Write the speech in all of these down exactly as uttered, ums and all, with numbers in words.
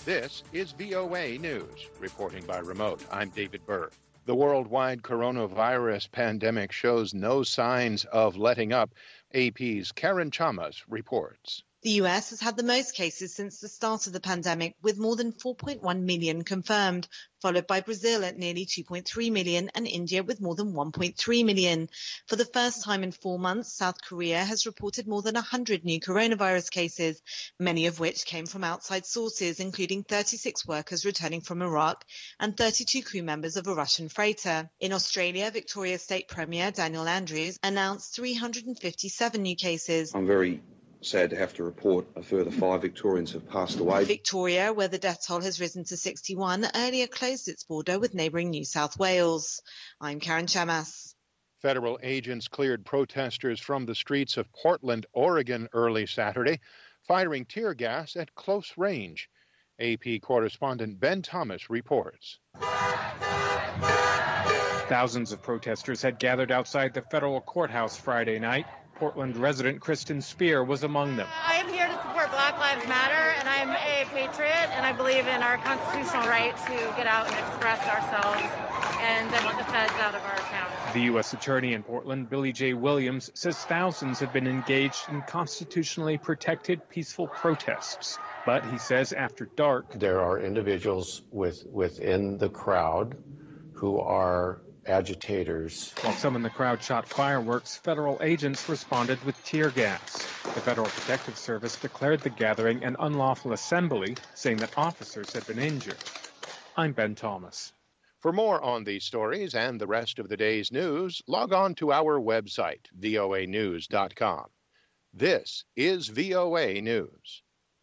This is V O A News. Reporting by remote, I'm David Burr. The worldwide coronavirus pandemic shows no signs of letting up. A P's Karen Chamas reports. The U S has had the most cases since the start of the pandemic, with more than four point one million confirmed, followed by Brazil at nearly two point three million and India with more than one point three million. For the first time in four months, South Korea has reported more than one hundred new coronavirus cases, many of which came from outside sources, including thirty-six workers returning from Iraq and thirty-two crew members of a Russian freighter. In Australia, Victoria State Premier Daniel Andrews announced three hundred fifty-seven new cases. I'm very sad to have to report a further five Victorians have passed away. Victoria, where the death toll has risen to sixty-one, earlier closed its border with neighbouring New South Wales. I'm Karen Chamas. Federal agents cleared protesters from the streets of Portland, Oregon early Saturday, firing tear gas at close range. A P correspondent Ben Thomas reports. Thousands of protesters had gathered outside the federal courthouse Friday night. Portland resident Kristen Spear was among them. I am here to support Black Lives Matter, and I'm a patriot, and I believe in our constitutional right to get out and express ourselves, and I want the feds out of our town. The U S attorney in Portland, Billy J. Williams, says thousands have been engaged in constitutionally protected peaceful protests. But he says after dark, there are individuals with, within the crowd who are agitators. While some in the crowd shot fireworks, federal agents responded with tear gas. The Federal Protective Service declared the gathering an unlawful assembly, saying that officers had been injured. I'm Ben Thomas. For more on these stories and the rest of the day's news, log on to our website, V O A news dot com. This is V O A News.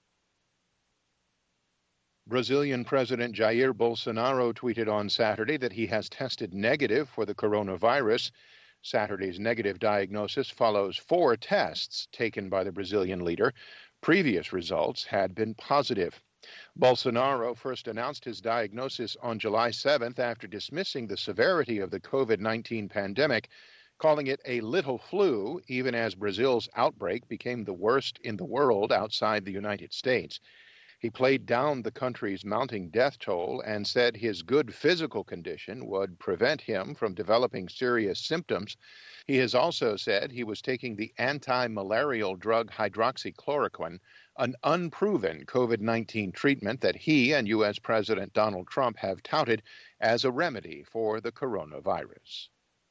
Brazilian President Jair Bolsonaro tweeted on Saturday that he has tested negative for the coronavirus. Saturday's negative diagnosis follows four tests taken by the Brazilian leader. Previous results had been positive. Bolsonaro first announced his diagnosis on July seventh after dismissing the severity of the COVID nineteen pandemic, calling it a little flu, even as Brazil's outbreak became the worst in the world outside the United States. He played down the country's mounting death toll and said his good physical condition would prevent him from developing serious symptoms. He has also said he was taking the anti-malarial drug hydroxychloroquine, an unproven COVID nineteen treatment that he and U S President Donald Trump have touted as a remedy for the coronavirus.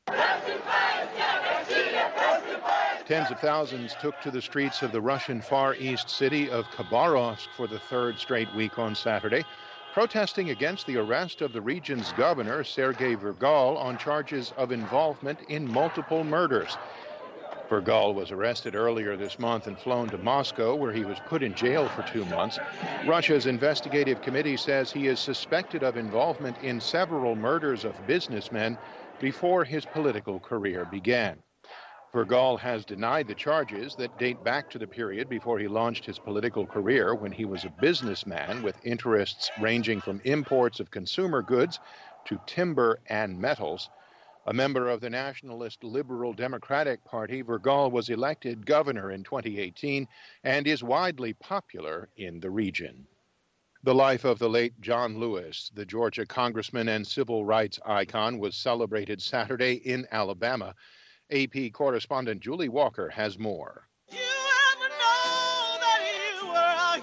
Tens of thousands took to the streets of the Russian Far East city of Khabarovsk for the third straight week on Saturday, protesting against the arrest of the region's governor, Sergei Virgal, on charges of involvement in multiple murders. Virgal was arrested earlier this month and flown to Moscow, where he was put in jail for two months. Russia's investigative committee says he is suspected of involvement in several murders of businessmen before his political career began. Virgal has denied the charges that date back to the period before he launched his political career, when he was a businessman with interests ranging from imports of consumer goods to timber and metals. A member of the nationalist Liberal Democratic Party, Virgal was elected governor in twenty eighteen and is widely popular in the region. The life of the late John Lewis, the Georgia congressman and civil rights icon, was celebrated Saturday in Alabama. A P correspondent Julie Walker has more. You ever know that you were a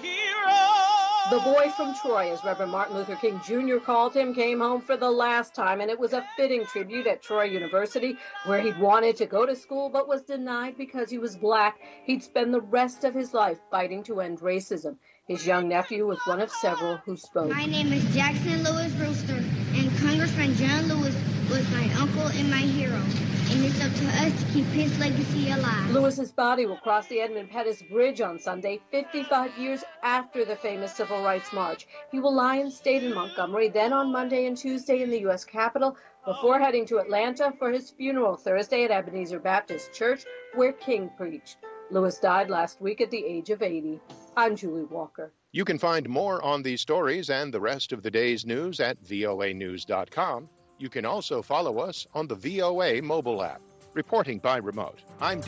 hero? The boy from Troy, as Reverend Martin Luther King Junior called him, came home for the last time, and it was a fitting tribute at Troy University, where he'd wanted to go to school but was denied because he was black. He'd spend the rest of his life fighting to end racism. His young nephew was one of several who spoke. My name is Jackson Lewis Brewster, and Congressman John Lewis was my uncle and my hero. And it's up to us to keep his legacy alive. Lewis's body will cross the Edmund Pettus Bridge on Sunday, fifty-five years after the famous Civil Rights March. He will lie in state in Montgomery, then on Monday and Tuesday in the U S Capitol, before heading to Atlanta for his funeral Thursday at Ebenezer Baptist Church, where King preached. Lewis died last week at the age of eighty. I'm Julie Walker. You can find more on these stories and the rest of the day's news at V O A news dot com. You can also follow us on the V O A mobile app. Reporting by remote, I'm